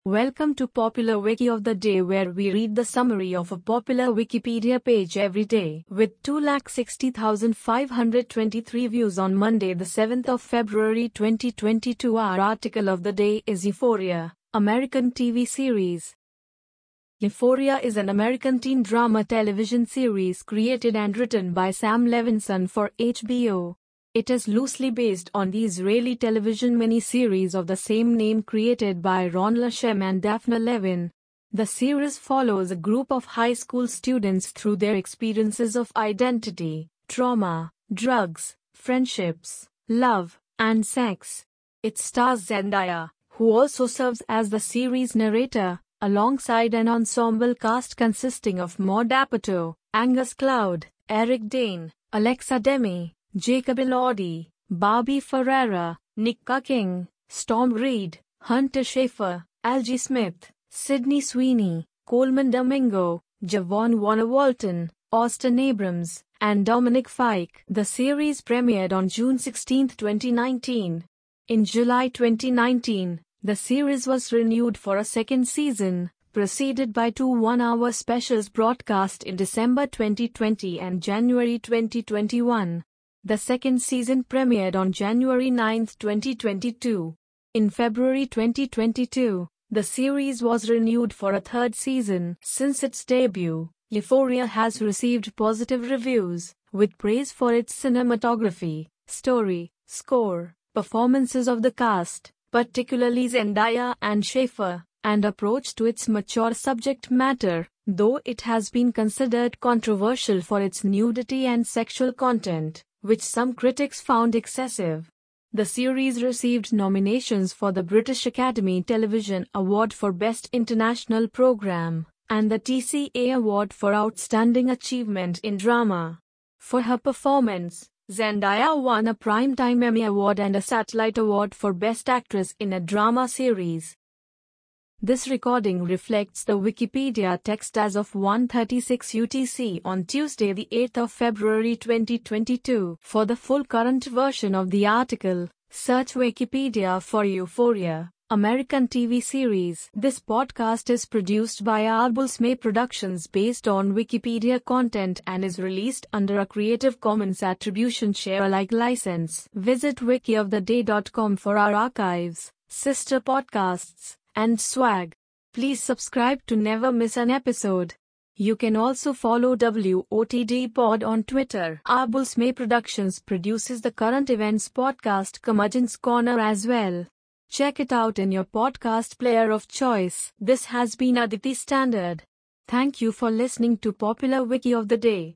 Welcome to Popular Wiki of the Day, where we read the summary of a popular Wikipedia page every day. With 260,523 views on Monday, the 7th of February 2022, our article of the day is Euphoria, American TV series. Euphoria is an American teen drama television series created and written by Sam Levinson for HBO. It is loosely based on the Israeli television miniseries of the same name created by Ron Lashem and Daphne Levin. The series follows a group of high school students through their experiences of identity, trauma, drugs, friendships, love, and sex. It stars Zendaya, who also serves as the series narrator, alongside an ensemble cast consisting of Maud Apatow, Angus Cloud, Eric Dane, Alexa Demie, Jacob Elordi, Barbie Ferreira, Nika King, Storm Reed, Hunter Schafer, Algie Smith, Sydney Sweeney, Coleman Domingo, Javon Warner Walton, Austin Abrams, and Dominic Fike. The series premiered on June 16, 2019. In July 2019, the series was renewed for a second season, preceded by two one-hour specials broadcast in December 2020 and January 2021. The second season premiered on January 9, 2022. In February 2022, the series was renewed for a third season. Since its debut, Euphoria has received positive reviews, with praise for its cinematography, story, score, performances of the cast, particularly Zendaya and Schafer, and approach to its mature subject matter, though it has been considered controversial for its nudity and sexual content, which some critics found excessive. The series received nominations for the British Academy Television Award for Best International Programme, and the TCA Award for Outstanding Achievement in Drama. For her performance, Zendaya won a Primetime Emmy Award and a Satellite Award for Best Actress in a Drama Series. This recording reflects the Wikipedia text as of 1:36 UTC on Tuesday, the 8th of February 2022. For the full current version of the article, search Wikipedia for Euphoria, American TV series. This podcast is produced by Arbus May Productions based on Wikipedia content and is released under a Creative Commons Attribution Share Alike license. Visit wikioftheday.com for our archives, sister podcasts, and swag. Please subscribe to never miss an episode. You can also follow WOTD Pod on Twitter. Arbus May Productions produces the current events podcast Curmudgeon's Corner as well. Check it out in your podcast player of choice. This has been Aditi Standard. Thank you for listening to Popular Wiki of the Day.